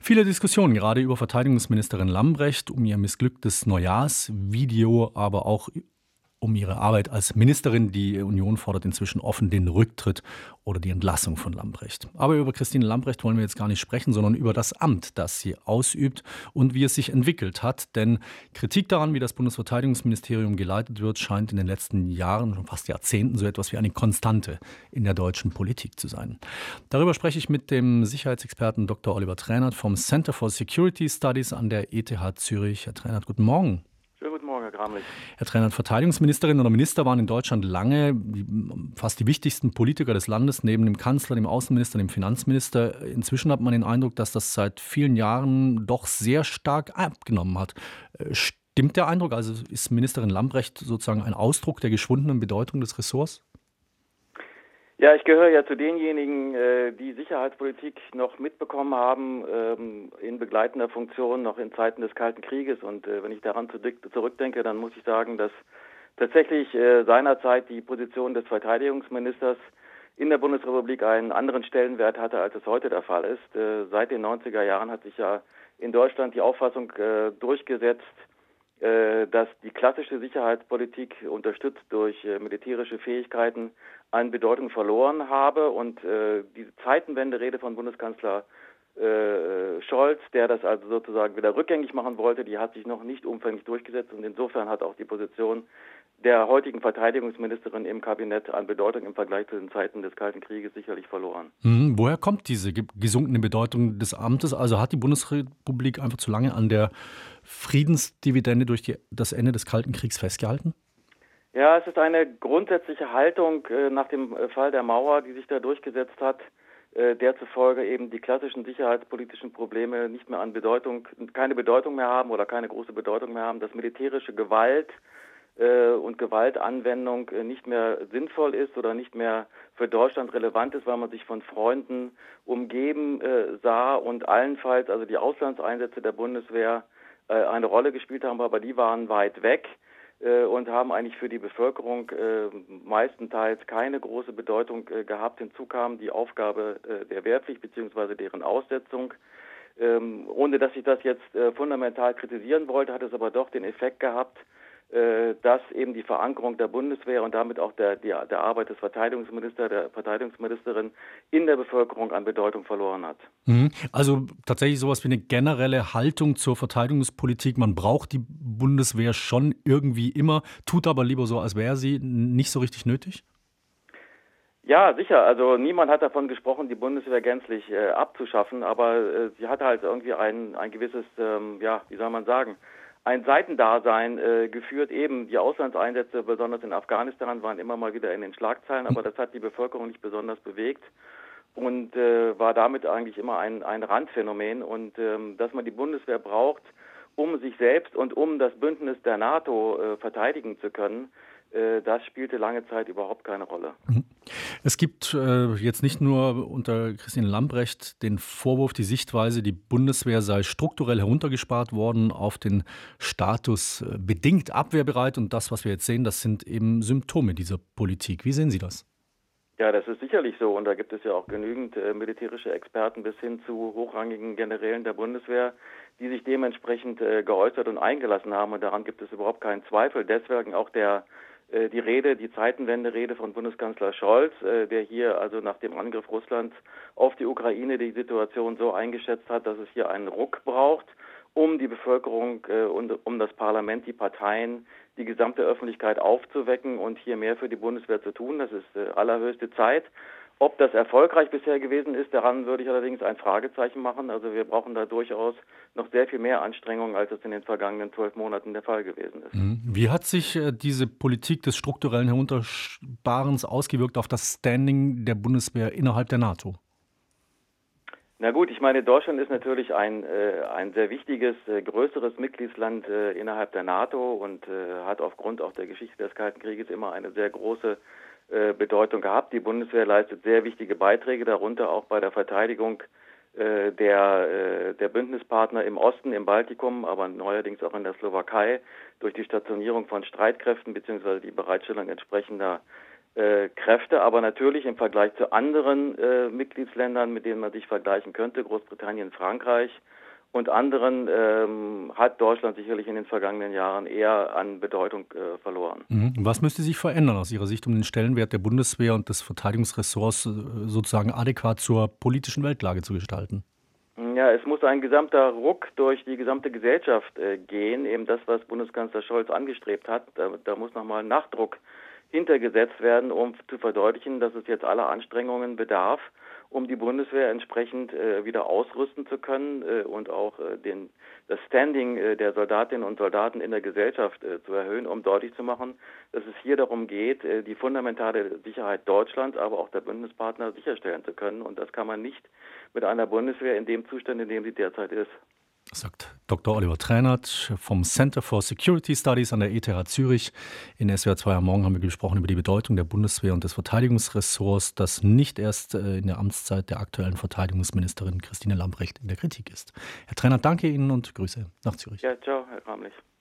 Viele Diskussionen gerade über Verteidigungsministerin Lambrecht, um ihr missglücktes Neujahrsvideo, aber auch um ihre Arbeit als Ministerin. Die Union fordert inzwischen offen den Rücktritt oder die Entlassung von Lambrecht. Aber über Christine Lambrecht wollen wir jetzt gar nicht sprechen, sondern über das Amt, das sie ausübt und wie es sich entwickelt hat. Denn Kritik daran, wie das Bundesverteidigungsministerium geleitet wird, scheint in den letzten Jahren, schon fast Jahrzehnten, so etwas wie eine Konstante in der deutschen Politik zu sein. Darüber spreche ich mit dem Sicherheitsexperten Dr. Oliver Trainert vom Center for Security Studies an der ETH Zürich. Herr Trainert, guten Morgen. Schönen guten Morgen, Herr Gramlich. Herr Trainert, Verteidigungsministerin oder Minister waren in Deutschland lange fast die wichtigsten Politiker des Landes, neben dem Kanzler, dem Außenminister, dem Finanzminister. Inzwischen hat man den Eindruck, dass das seit vielen Jahren doch sehr stark abgenommen hat. Stimmt der Eindruck? Also ist Ministerin Lambrecht sozusagen ein Ausdruck der geschwundenen Bedeutung des Ressorts? Ja, ich gehöre ja zu denjenigen, die Sicherheitspolitik noch mitbekommen haben, in begleitender Funktion, noch in Zeiten des Kalten Krieges. Und wenn ich daran zurückdenke, dann muss ich sagen, dass tatsächlich seinerzeit die Position des Verteidigungsministers in der Bundesrepublik einen anderen Stellenwert hatte, als es heute der Fall ist. Seit den 90er Jahren hat sich ja in Deutschland die Auffassung durchgesetzt, dass die klassische Sicherheitspolitik, unterstützt durch militärische Fähigkeiten, an Bedeutung verloren habe. Und diese Zeitenwende-Rede von Bundeskanzler Scholz, der das also sozusagen wieder rückgängig machen wollte, die hat sich noch nicht umfänglich durchgesetzt. Und insofern hat auch die Position der heutigen Verteidigungsministerin im Kabinett an Bedeutung im Vergleich zu den Zeiten des Kalten Krieges sicherlich verloren. Woher kommt diese gesunkene Bedeutung des Amtes? Also hat die Bundesrepublik einfach zu lange an der Friedensdividende durch das Ende des Kalten Kriegs festgehalten? Ja, es ist eine grundsätzliche Haltung nach dem Fall der Mauer, die sich da durchgesetzt hat, der zufolge eben die klassischen sicherheitspolitischen Probleme nicht mehr keine Bedeutung mehr haben oder keine große Bedeutung mehr haben, dass militärische Gewalt und Gewaltanwendung nicht mehr sinnvoll ist oder nicht mehr für Deutschland relevant ist, weil man sich von Freunden umgeben sah und allenfalls also die Auslandseinsätze der Bundeswehr eine Rolle gespielt haben, aber die waren weit weg und haben eigentlich für die Bevölkerung meistenteils keine große Bedeutung gehabt. Hinzu kam die Aufgabe der Wehrpflicht bzw. deren Aussetzung. Ohne dass ich das jetzt fundamental kritisieren wollte, hat es aber doch den Effekt gehabt, dass eben die Verankerung der Bundeswehr und damit auch der Arbeit des Verteidigungsministers, der Verteidigungsministerin in der Bevölkerung an Bedeutung verloren hat. Also tatsächlich sowas wie eine generelle Haltung zur Verteidigungspolitik. Man braucht die Bundeswehr schon irgendwie immer, tut aber lieber so, als wäre sie nicht so richtig nötig? Ja, sicher. Also niemand hat davon gesprochen, die Bundeswehr gänzlich abzuschaffen, aber sie hatte halt irgendwie ein gewisses, wie soll man sagen, ein Seitendasein geführt. Eben die Auslandseinsätze, besonders in Afghanistan, waren immer mal wieder in den Schlagzeilen, aber das hat die Bevölkerung nicht besonders bewegt und war damit eigentlich immer ein Randphänomen. Und dass man die Bundeswehr braucht, um sich selbst und um das Bündnis der NATO verteidigen zu können, das spielte lange Zeit überhaupt keine Rolle. Es gibt jetzt nicht nur unter Christine Lambrecht den Vorwurf, die Sichtweise, die Bundeswehr sei strukturell heruntergespart worden auf den Status bedingt abwehrbereit. Und das, was wir jetzt sehen, das sind eben Symptome dieser Politik. Wie sehen Sie das? Ja, das ist sicherlich so. Und da gibt es ja auch genügend militärische Experten bis hin zu hochrangigen Generälen der Bundeswehr, die sich dementsprechend geäußert und eingelassen haben. Und daran gibt es überhaupt keinen Zweifel. Deswegen auch die Zeitenwende-Rede von Bundeskanzler Scholz, der hier also nach dem Angriff Russlands auf die Ukraine die Situation so eingeschätzt hat, dass es hier einen Ruck braucht, um die Bevölkerung und um das Parlament, die Parteien, die gesamte Öffentlichkeit aufzuwecken und hier mehr für die Bundeswehr zu tun. Das ist allerhöchste Zeit. Ob das erfolgreich bisher gewesen ist, daran würde ich allerdings ein Fragezeichen machen. Also wir brauchen da durchaus noch sehr viel mehr Anstrengungen, als es in den vergangenen 12 Monaten der Fall gewesen ist. Wie hat sich diese Politik des strukturellen Heruntersparens ausgewirkt auf das Standing der Bundeswehr innerhalb der NATO? Na gut, ich meine, Deutschland ist natürlich ein sehr wichtiges, größeres Mitgliedsland innerhalb der NATO und hat aufgrund auch der Geschichte des Kalten Krieges immer eine sehr große Bedeutung gehabt. Die Bundeswehr leistet sehr wichtige Beiträge, darunter auch bei der Verteidigung der Bündnispartner im Osten, im Baltikum, aber neuerdings auch in der Slowakei durch die Stationierung von Streitkräften bzw. die Bereitstellung entsprechender Kräfte, aber natürlich im Vergleich zu anderen Mitgliedsländern, mit denen man sich vergleichen könnte, Großbritannien, Frankreich, und anderen hat Deutschland sicherlich in den vergangenen Jahren eher an Bedeutung verloren. Was müsste sich verändern aus Ihrer Sicht, um den Stellenwert der Bundeswehr und des Verteidigungsressorts sozusagen adäquat zur politischen Weltlage zu gestalten? Ja, es muss ein gesamter Ruck durch die gesamte Gesellschaft gehen, eben das, was Bundeskanzler Scholz angestrebt hat. Da muss nochmal Nachdruck hintergesetzt werden, um zu verdeutlichen, dass es jetzt aller Anstrengungen bedarf, um die Bundeswehr entsprechend wieder ausrüsten zu können und auch das Standing der Soldatinnen und Soldaten in der Gesellschaft zu erhöhen, um deutlich zu machen, dass es hier darum geht, die fundamentale Sicherheit Deutschlands, aber auch der Bündnispartner sicherstellen zu können. Und das kann man nicht mit einer Bundeswehr in dem Zustand, in dem sie derzeit ist. Sagt Dr. Oliver Trainert vom Center for Security Studies an der ETH Zürich. In SWR 2 am Morgen haben wir gesprochen über die Bedeutung der Bundeswehr und des Verteidigungsressorts, das nicht erst in der Amtszeit der aktuellen Verteidigungsministerin Christine Lambrecht in der Kritik ist. Herr Trainert, danke Ihnen und Grüße nach Zürich. Ja, ciao, Herr Kramlich.